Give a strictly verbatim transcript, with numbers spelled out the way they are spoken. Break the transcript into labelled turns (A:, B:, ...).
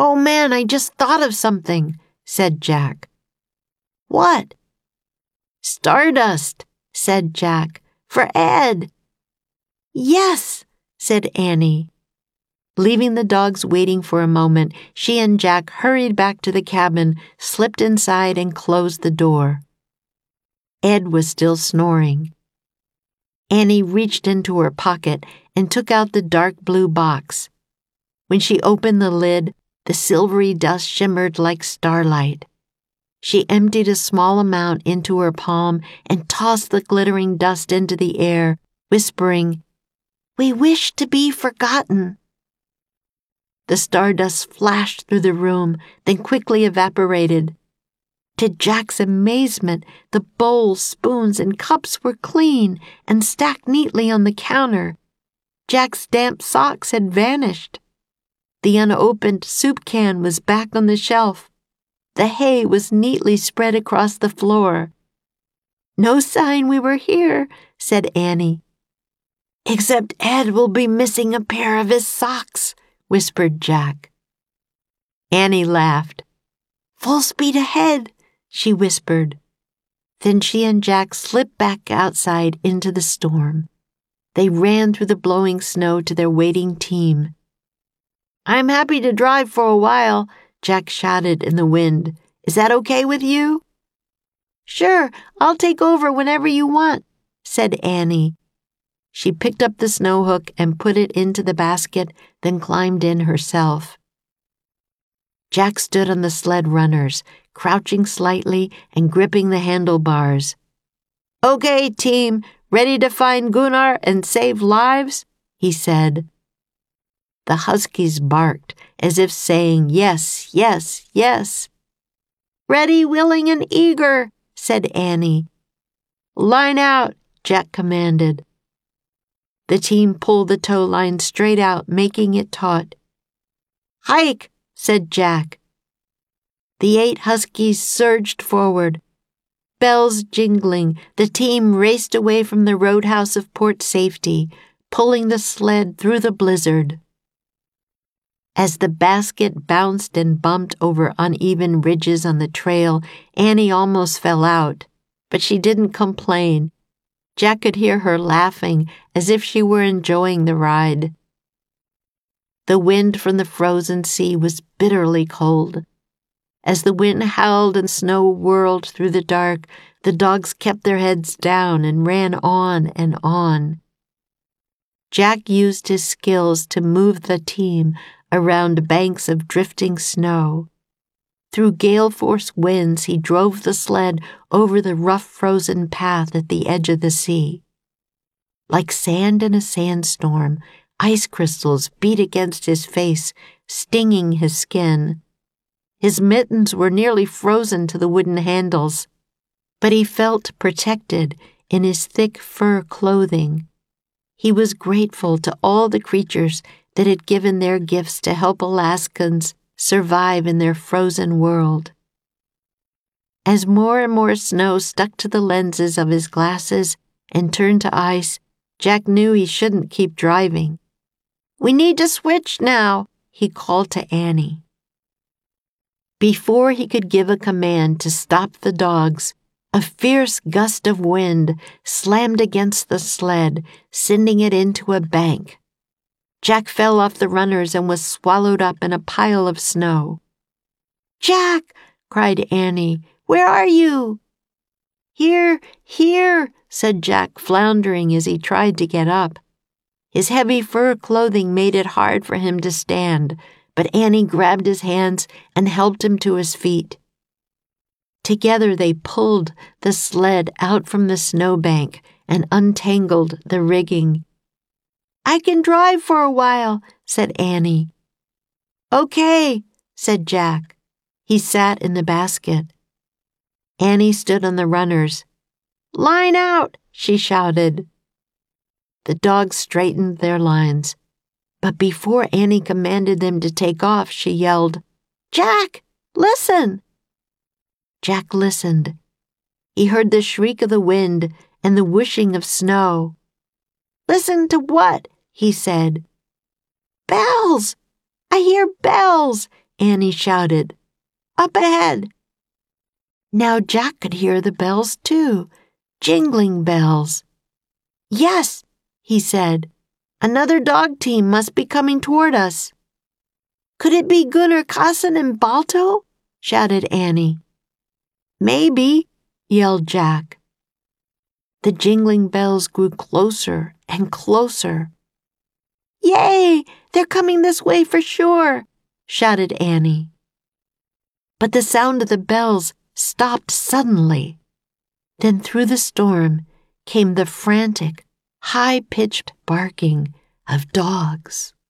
A: "Oh man, I just thought of something," said Jack. "What?" "Stardust," said Jack, "for Ed." "Yes," said Annie. Leaving the dogs waiting for a moment, she and Jack hurried back to the cabin, slipped inside, and closed the door. Ed was still snoring. Annie reached into her pocket and took out the dark blue box. When she opened the lid, the silvery dust shimmered like starlight. She emptied a small amount into her palm and tossed the glittering dust into the air, whispering, "We wish to be forgotten." The stardust flashed through the room, then quickly evaporated. To Jack's amazement, the bowls, spoons, and cups were clean and stacked neatly on the counter. Jack's damp socks had vanished. The unopened soup can was back on the shelf. The hay was neatly spread across the floor. "No sign we were here," said Annie. "Except Ed will be missing a pair of his socks," whispered Jack. Annie laughed. "Full speed ahead," she whispered. Then she and Jack slipped back outside into the storm. They ran through the blowing snow to their waiting team. "I'm happy to drive for a while," Jack shouted in the wind. "Is that okay with you?" "Sure, I'll take over whenever you want," said Annie. She picked up the snow hook and put it into the basket, then climbed in herself. Jack stood on the sled runners, crouching slightly and gripping the handlebars. "Okay, team, ready to find Gunnar and save lives?" he said. The huskies barked, as if saying yes, yes, yes. "Ready, willing, and eager," said Annie. "Line out," Jack commanded. The team pulled the tow line straight out, making it taut. "Hike," said Jack. The eight huskies surged forward. Bells jingling, the team raced away from the roadhouse of Port Safety, pulling the sled through the blizzard. As the basket bounced and bumped over uneven ridges on the trail, Annie almost fell out, but she didn't complain. Jack could hear her laughing as if she were enjoying the ride. The wind from the frozen sea was bitterly cold. As the wind howled and snow whirled through the dark, the dogs kept their heads down and ran on and on. Jack used his skills to move the team around banks of drifting snow. Through gale-force winds, he drove the sled over the rough frozen path at the edge of the sea. Like sand in a sandstorm, ice crystals beat against his face, stinging his skin. His mittens were nearly frozen to the wooden handles, but he felt protected in his thick fur clothing. He was grateful to all the creatures that had given their gifts to help Alaskans survive in their frozen world. As more and more snow stuck to the lenses of his glasses and turned to ice, Jack knew he shouldn't keep driving. "We need to switch now," he called to Annie. Before he could give a command to stop the dogs, a fierce gust of wind slammed against the sled, sending it into a bank. Jack fell off the runners and was swallowed up in a pile of snow. "Jack!" cried Annie. "Where are you?" "Here, here," said Jack, floundering as he tried to get up. His heavy fur clothing made it hard for him to stand, but Annie grabbed his hands and helped him to his feet. Together they pulled the sled out from the snowbank and untangled the rigging. "I can drive for a while," said Annie. "Okay," said Jack. He sat in the basket. Annie stood on the runners. "Line out," she shouted. The dogs straightened their lines. But before Annie commanded them to take off, she yelled, "Jack, listen!" Jack listened. He heard the shriek of the wind and the whooshing of snow. "Listen to what?" he said. "Bells! I hear bells!" Annie shouted. Up ahead! Now Jack could hear the bells too, jingling bells. Yes, he said. Another dog team must be coming toward us. Could it be Gunnar Kaasen and Balto? Shouted Annie. Maybe, yelled Jack. The jingling bells grew closer and closer. Yay! They're coming this way for sure, shouted Annie. But the sound of the bells stopped suddenly. Then through the storm came the frantic, high-pitched barking of dogs.